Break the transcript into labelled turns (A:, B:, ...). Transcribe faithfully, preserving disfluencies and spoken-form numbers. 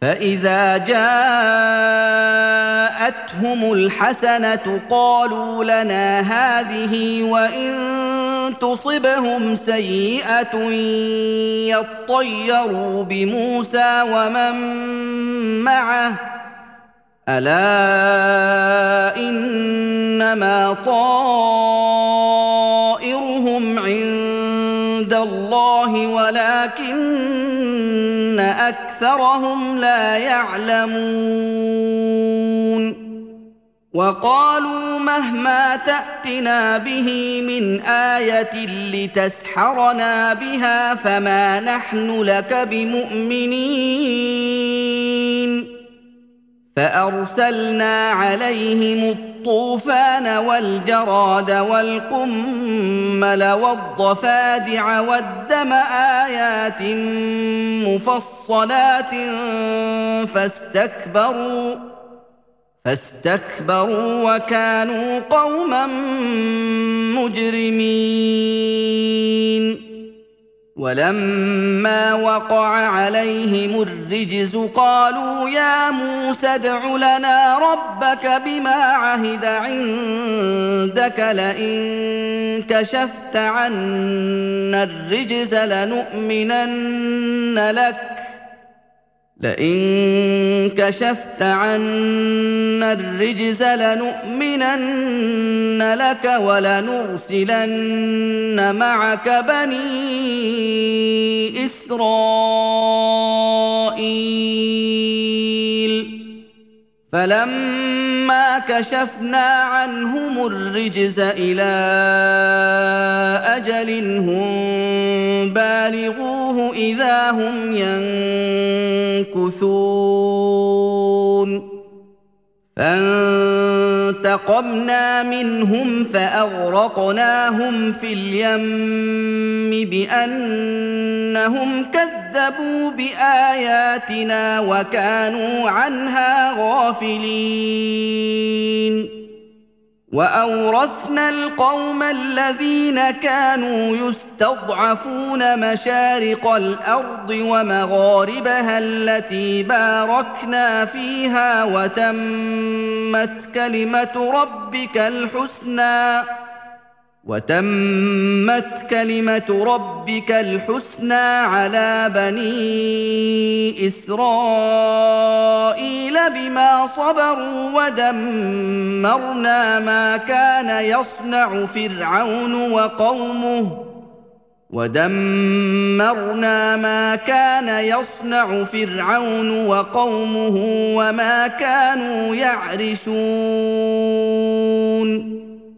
A: فإذا جاءتهم الحسنة قالوا لنا هذه وإن تصبهم سيئة يطيروا بموسى ومن معه ألا إنما طائرهم عند الله ولكن أكثرهم لا يعلمون وقالوا مهما تأتنا به من آية لتسحرنا بها فما نحن لك بمؤمنين فأرسلنا عليهم الطوفان والجراد والقمل والضفادع والدم آيات مفصلات فاستكبروا فاستكبروا وكانوا قوما مجرمين ولما وقع عليهم الرجز قالوا يا موسى ادع لنا ربك بما عهد عندك لئن كشفت عنا الرجز لنؤمنن لك لئن كشفت عنا الرجز لنؤمنن لك ولنرسلن معك بني إسرائيل فلما كشفنا عنهم الرجز إلى أجل هم بالغوه إذا هم ينكثون فانتقمنا منهم فأغرقناهم في اليم بأنهم كذبوا بآياتنا وكانوا عنها غافلين وأورثنا القوم الذين كانوا يستضعفون مشارق الأرض ومغاربها التي باركنا فيها وتمت كلمة ربك الحسنى وتمت كلمة ربك الحسنى على بني إسرائيل بما صبروا ودمرنا ما كان يصنع فرعون وقومه ودمرنا ما كان يصنع فرعون وقومه وما كانوا يعرشون